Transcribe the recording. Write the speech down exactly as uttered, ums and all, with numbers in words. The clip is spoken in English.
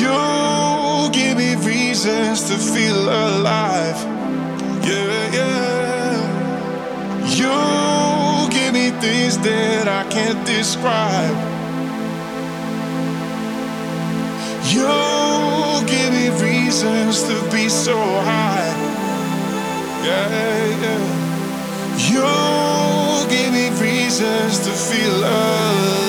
You give me reasons to feel alive. Yeah, yeah. You give me things that I can't describe. You give me reasons to be so high. Yeah, yeah. You give me reasons to feel alive.